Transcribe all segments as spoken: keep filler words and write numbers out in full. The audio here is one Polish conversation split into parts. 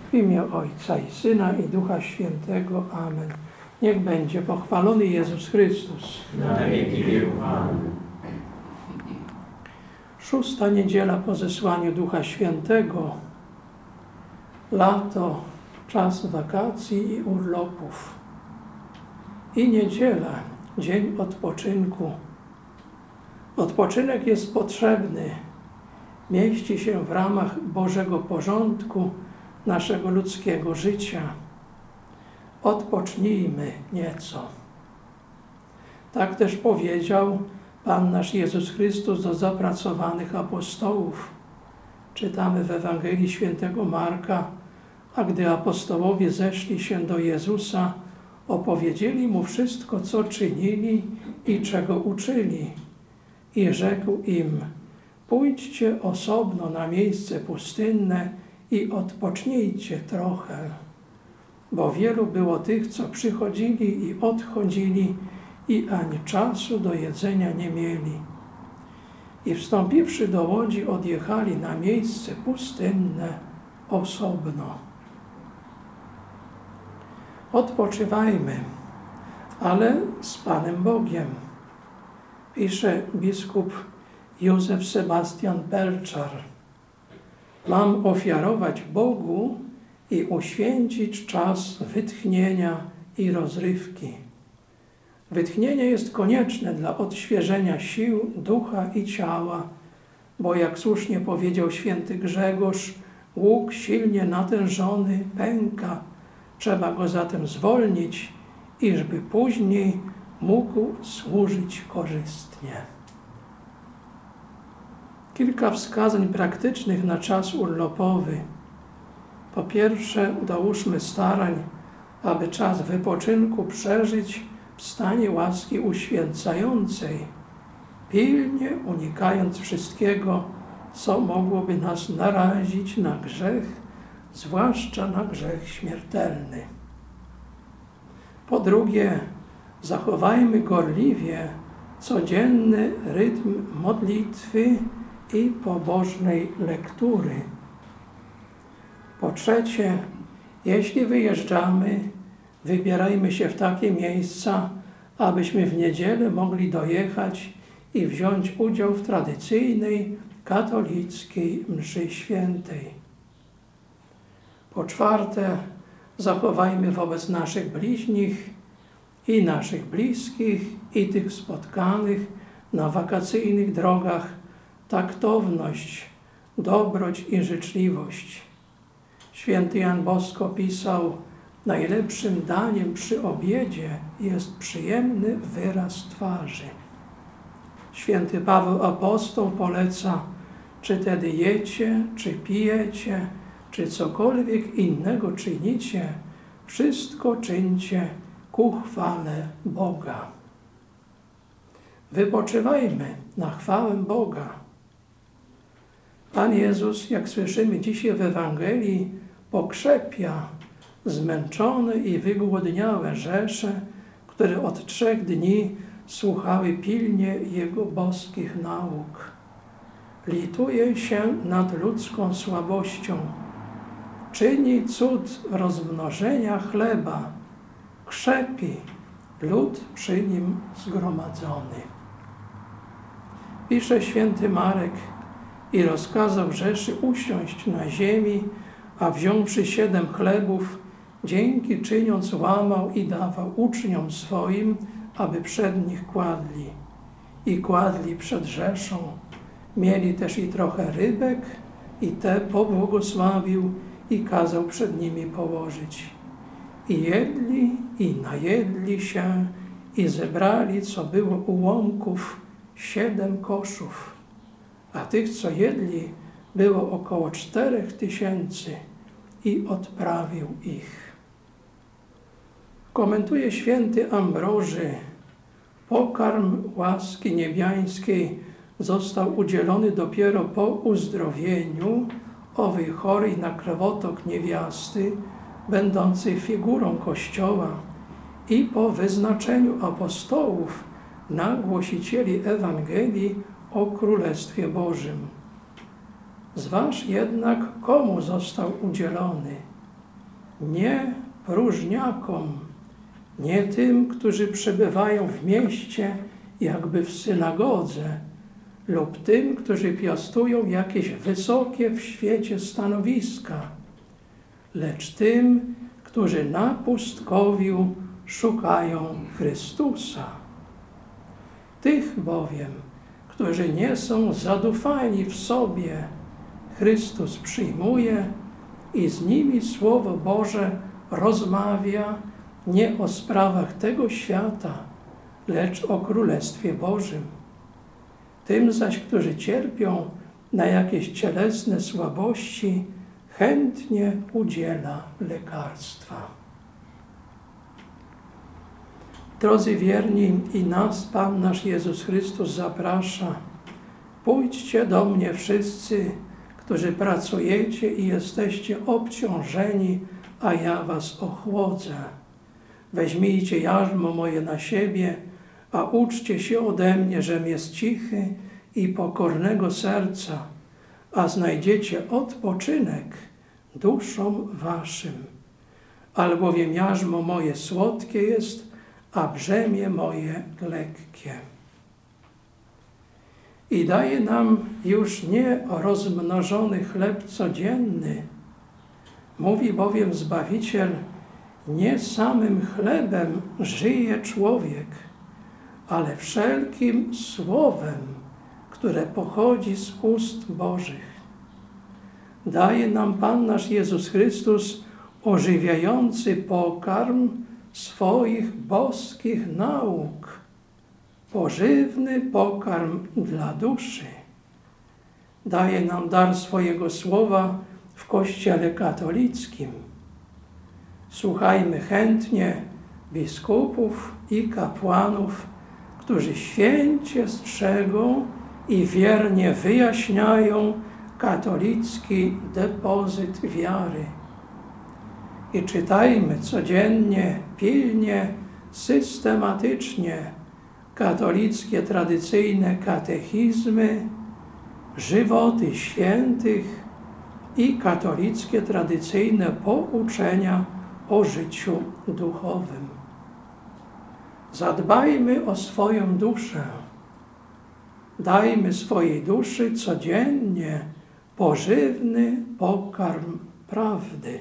W imię Ojca i Syna i Ducha Świętego. Amen. Niech będzie pochwalony Jezus Chrystus. Na wieki wieków. Amen. Szósta niedziela po zesłaniu Ducha Świętego. Lato, czas wakacji i urlopów. I niedziela, dzień odpoczynku. Odpoczynek jest potrzebny. Mieści się w ramach Bożego porządku naszego ludzkiego życia. Odpocznijmy nieco. Tak też powiedział Pan nasz Jezus Chrystus do zapracowanych apostołów. Czytamy w Ewangelii Świętego Marka, a gdy apostołowie zeszli się do Jezusa, opowiedzieli Mu wszystko, co czynili i czego uczyli. I rzekł im: pójdźcie osobno na miejsce pustynne i odpocznijcie trochę. Bo wielu było tych, co przychodzili i odchodzili i ani czasu do jedzenia nie mieli. I wstąpiwszy do łodzi, odjechali na miejsce pustynne osobno. Odpoczywajmy, ale z Panem Bogiem. Pisze biskup Józef Sebastian Belczar. Mam ofiarować Bogu i uświęcić czas wytchnienia i rozrywki. Wytchnienie jest konieczne dla odświeżenia sił ducha i ciała, bo jak słusznie powiedział święty Grzegorz, łuk silnie natężony pęka, trzeba go zatem zwolnić, iżby później mógł służyć korzystnie. Kilka wskazań praktycznych na czas urlopowy. Po pierwsze, dołóżmy starań, aby czas wypoczynku przeżyć w stanie łaski uświęcającej, pilnie unikając wszystkiego, co mogłoby nas narazić na grzech, zwłaszcza na grzech śmiertelny. Po drugie, zachowajmy gorliwie codzienny rytm modlitwy i pobożnej lektury. Po trzecie, jeśli wyjeżdżamy, wybierajmy się w takie miejsca, abyśmy w niedzielę mogli dojechać i wziąć udział w tradycyjnej katolickiej mszy świętej. Po czwarte, zachowajmy wobec naszych bliźnich i naszych bliskich i tych spotkanych na wakacyjnych drogach taktowność, dobroć i życzliwość. Święty Jan Bosko pisał: najlepszym daniem przy obiedzie jest przyjemny wyraz twarzy. Święty Paweł Apostoł poleca: czy tedy jecie, czy pijecie, czy cokolwiek innego czynicie, wszystko czyńcie ku chwale Boga. Wypoczywajmy na chwałę Boga. Pan Jezus, jak słyszymy dzisiaj w Ewangelii, pokrzepia zmęczone i wygłodniałe rzesze, które od trzech dni słuchały pilnie Jego boskich nauk. Lituje się nad ludzką słabością, czyni cud rozmnożenia chleba, krzepi lud przy Nim zgromadzony. Pisze święty Marek: i rozkazał Rzeszy usiąść na ziemi, a wziąwszy siedem chlebów, dzięki czyniąc łamał i dawał uczniom swoim, aby przed nich kładli. I kładli przed Rzeszą. Mieli też i trochę rybek, i te pobłogosławił i kazał przed nimi położyć. I jedli, i najedli się, i zebrali, co było ułomków, siedem koszów. A tych, co jedli, było około czterech tysięcy i odprawił ich. Komentuje święty Ambroży: pokarm łaski niebiańskiej został udzielony dopiero po uzdrowieniu owej chorej na krwotok niewiasty, będącej figurą Kościoła, i po wyznaczeniu apostołów na głosicieli Ewangelii o Królestwie Bożym. Zważ jednak, komu został udzielony. nie próżniakom, nie tym, którzy przebywają w mieście, jakby w synagodze, lub tym, którzy piastują jakieś wysokie w świecie stanowiska, lecz tym, którzy na pustkowiu szukają Chrystusa. Tych bowiem, którzy nie są zadufani w sobie, Chrystus przyjmuje i z nimi Słowo Boże rozmawia nie o sprawach tego świata, lecz o Królestwie Bożym. Tym zaś, którzy cierpią na jakieś cielesne słabości, chętnie udziela lekarstwa. Drodzy wierni, i nas Pan nasz Jezus Chrystus zaprasza: pójdźcie do mnie wszyscy, którzy pracujecie i jesteście obciążeni, a ja was ochłodzę. Weźmijcie jarzmo moje na siebie, a uczcie się ode mnie, żem jest cichy i pokornego serca, a znajdziecie odpoczynek duszom waszym. Albowiem jarzmo moje słodkie jest, a brzemię moje lekkie. I daje nam już nie rozmnożony chleb codzienny. Mówi bowiem Zbawiciel: nie samym chlebem żyje człowiek, ale wszelkim słowem, które pochodzi z ust Bożych. Daje nam Pan nasz Jezus Chrystus ożywiający pokarm swoich boskich nauk, pożywny pokarm dla duszy. Daje nam dar swojego słowa w Kościele katolickim. Słuchajmy chętnie biskupów i kapłanów, którzy święcie strzegą i wiernie wyjaśniają katolicki depozyt wiary. I czytajmy codziennie, pilnie, systematycznie katolickie tradycyjne katechizmy, żywoty świętych i katolickie tradycyjne pouczenia o życiu duchowym. Zadbajmy o swoją duszę. Dajmy swojej duszy codziennie pożywny pokarm prawdy.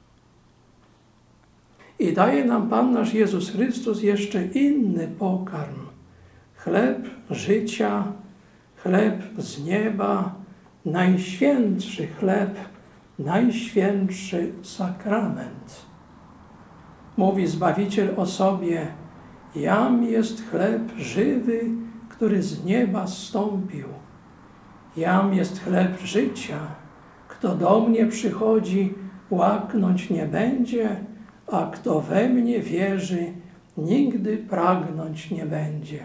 I daje nam Pan nasz Jezus Chrystus jeszcze inny pokarm. Chleb życia, chleb z nieba, najświętszy chleb, najświętszy sakrament. Mówi Zbawiciel o sobie: jam jest chleb żywy, który z nieba zstąpił. Jam jest chleb życia. Kto do mnie przychodzi, łaknąć nie będzie, a kto we mnie wierzy, nigdy pragnąć nie będzie.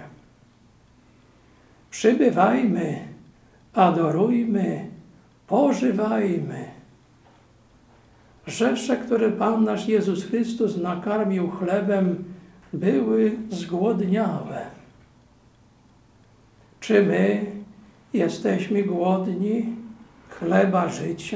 Przybywajmy, adorujmy, pożywajmy. Rzesze, które Pan nasz Jezus Chrystus nakarmił chlebem, były zgłodniałe. Czy my jesteśmy głodni chleba życia?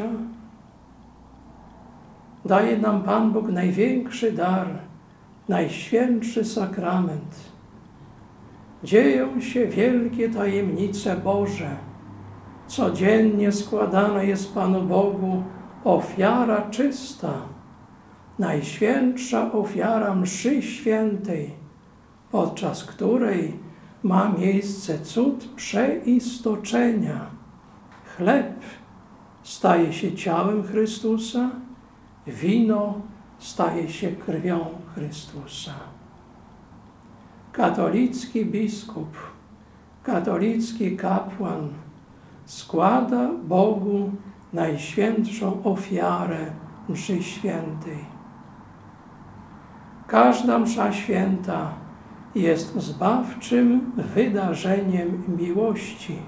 Daje nam Pan Bóg największy dar, najświętszy sakrament. Dzieją się wielkie tajemnice Boże. Codziennie składana jest Panu Bogu ofiara czysta, najświętsza ofiara mszy świętej, podczas której ma miejsce cud przeistoczenia. Chleb staje się ciałem Chrystusa, wino staje się krwią Chrystusa. Katolicki biskup, katolicki kapłan składa Bogu najświętszą ofiarę mszy świętej. Każda msza święta jest zbawczym wydarzeniem miłości.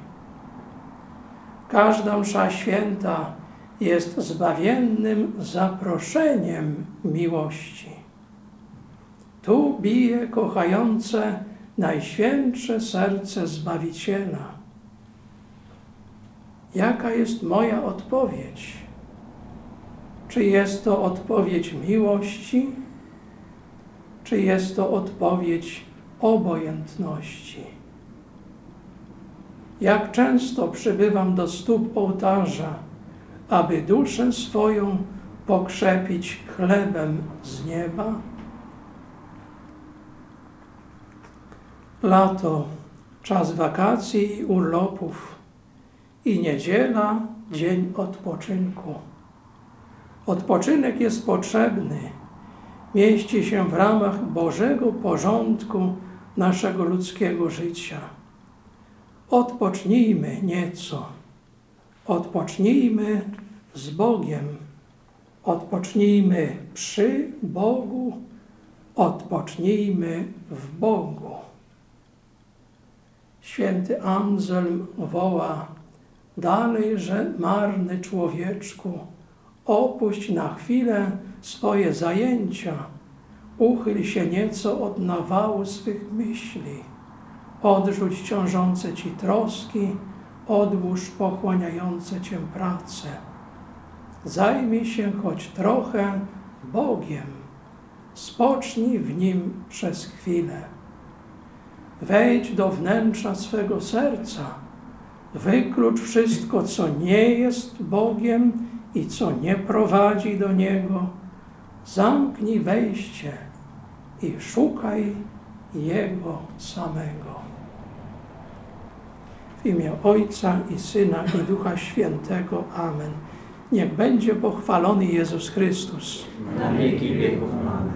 Każda msza święta jest zbawiennym zaproszeniem miłości. Tu bije kochające najświętsze serce Zbawiciela. Jaka jest moja odpowiedź? Czy jest to odpowiedź miłości, czy jest to odpowiedź obojętności? Jak często przybywam do stóp ołtarza, aby duszę swoją pokrzepić chlebem z nieba? Lato, czas wakacji i urlopów i niedziela, dzień odpoczynku. Odpoczynek jest potrzebny, mieści się w ramach Bożego porządku naszego ludzkiego życia. Odpocznijmy nieco, odpocznijmy z Bogiem, odpocznijmy przy Bogu, odpocznijmy w Bogu. Święty Anselm woła: dalejże, marny człowieczku, opuść na chwilę swoje zajęcia, uchyl się nieco od nawału swych myśli, odrzuć ciążące ci troski, odłóż pochłaniające cię prace. Zajmij się choć trochę Bogiem, spocznij w Nim przez chwilę. Wejdź do wnętrza swego serca, wyklucz wszystko, co nie jest Bogiem i co nie prowadzi do Niego. Zamknij wejście i szukaj Jego samego. W imię Ojca i Syna i Ducha Świętego. Amen. Niech będzie pochwalony Jezus Chrystus. Na wieki wieków. Amen.